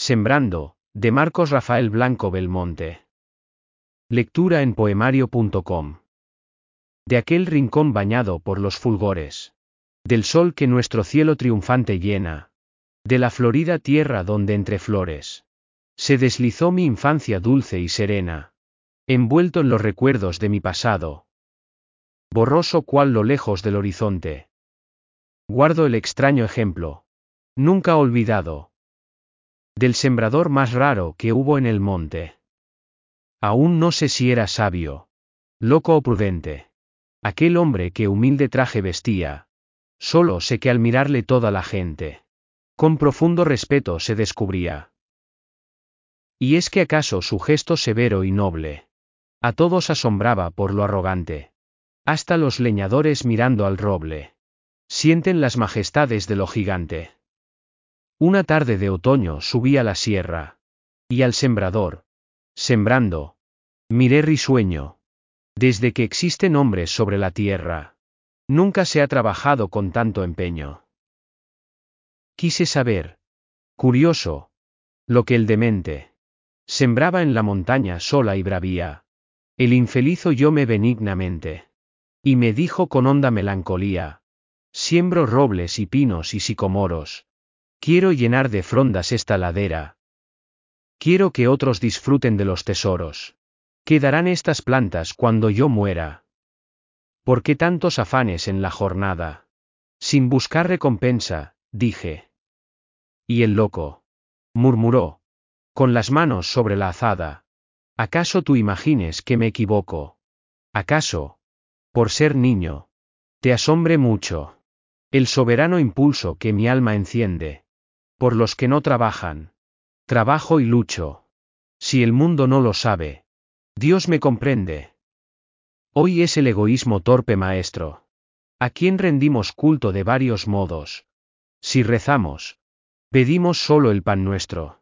Sembrando, de Marcos Rafael Blanco Belmonte. Lectura en poemario.com. De aquel rincón bañado por los fulgores del sol que nuestro cielo triunfante llena, de la florida tierra donde entre flores se deslizó mi infancia dulce y serena, envuelto en los recuerdos de mi pasado, borroso cual lo lejos del horizonte. Guardo el extraño ejemplo, nunca olvidado, del sembrador más raro que hubo en el monte. Aún no sé si era sabio, loco o prudente, aquel hombre que humilde traje vestía, solo sé que al mirarle toda la gente, con profundo respeto se descubría. Y es que acaso su gesto severo y noble, a todos asombraba por lo arrogante, hasta los leñadores mirando al roble, sienten las majestades de lo gigante. Una tarde de otoño subí a la sierra, y al sembrador, sembrando, miré risueño. Desde que existen hombres sobre la tierra, nunca se ha trabajado con tanto empeño. Quise saber, curioso, lo que el demente sembraba en la montaña sola y bravía. El infeliz oyóme benignamente, y me dijo con honda melancolía: siembro robles y pinos y sicomoros, quiero llenar de frondas esta ladera. Quiero que otros disfruten de los tesoros que darán estas plantas cuando yo muera. ¿Por qué tantos afanes en la jornada? Sin buscar recompensa, dije. Y el loco murmuró, con las manos sobre la azada: ¿acaso tú imagines que me equivoco? ¿Acaso, por ser niño, te asombre mucho el soberano impulso que mi alma enciende? Por los que no trabajan, trabajo y lucho. Si el mundo no lo sabe, Dios me comprende. Hoy es el egoísmo torpe maestro, a quien rendimos culto de varios modos. Si rezamos, pedimos solo el pan nuestro.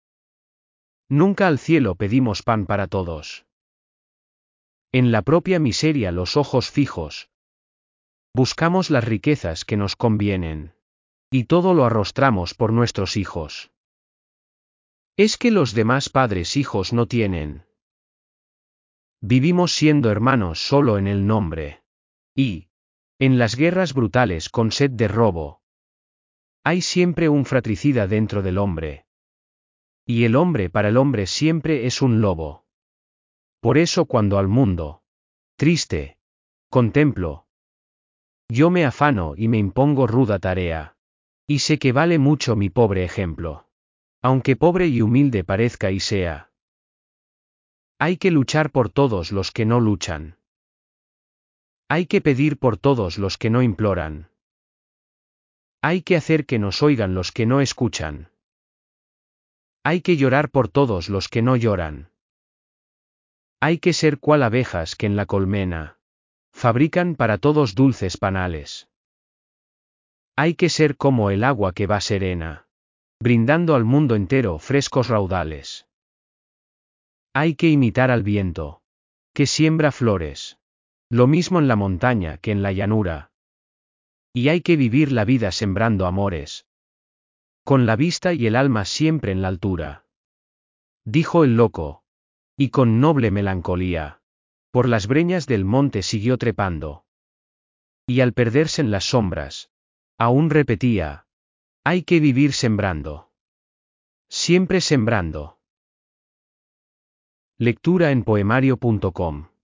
Nunca al cielo pedimos pan para todos. En la propia miseria los ojos fijos, buscamos las riquezas que nos convienen, y todo lo arrostramos por nuestros hijos. ¿Es que los demás padres hijos no tienen? Vivimos siendo hermanos solo en el nombre. Y, en las guerras brutales con sed de robo, hay siempre un fratricida dentro del hombre. Y el hombre para el hombre siempre es un lobo. Por eso cuando al mundo, triste, contemplo, yo me afano y me impongo ruda tarea. Y sé que vale mucho mi pobre ejemplo. Aunque pobre y humilde parezca y sea. Hay que luchar por todos los que no luchan. Hay que pedir por todos los que no imploran. Hay que hacer que nos oigan los que no escuchan. Hay que llorar por todos los que no lloran. Hay que ser cual abejas que en la colmena fabrican para todos dulces panales. Hay que ser como el agua que va serena, brindando al mundo entero frescos raudales. Hay que imitar al viento, que siembra flores, lo mismo en la montaña que en la llanura. Y hay que vivir la vida sembrando amores, con la vista y el alma siempre en la altura. Dijo el loco, y con noble melancolía, por las breñas del monte siguió trepando. Y al perderse en las sombras, aún repetía: hay que vivir sembrando. Siempre sembrando. Lectura en poemario.com